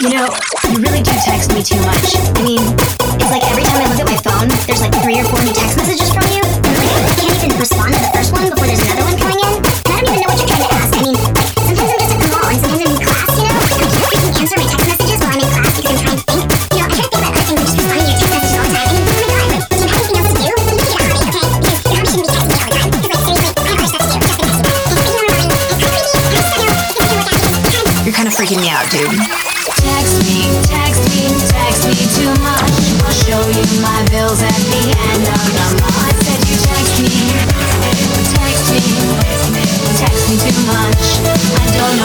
You know, you really do text me too much. I mean, it's like every time I look at my phone, there's like 3 or 4 new text messages from you. And like, I can't even respond to the first one before there's another one coming in. And I don't even know what you're trying to ask. I mean, like, sometimes I'm just at the mall and sometimes I'm in class, you know? I can't freaking answer my text messages while I'm in class because I'm trying to think. You know, I try to think about other things than just responding to your text messages all the time. I mean, oh my god, like, do you have anything else to do? Then make it a hobby, okay? Because your hobby shouldn't be texting me all the time. Because like, seriously, I have other stuff to do, just to text you. And speaking of remembering, like, how creepy, I just don't know if you can look at me. You're kind of freaking me out, dude. Text me too much. I'll show you my bills at the end of the month. I said you text me too much. I don't know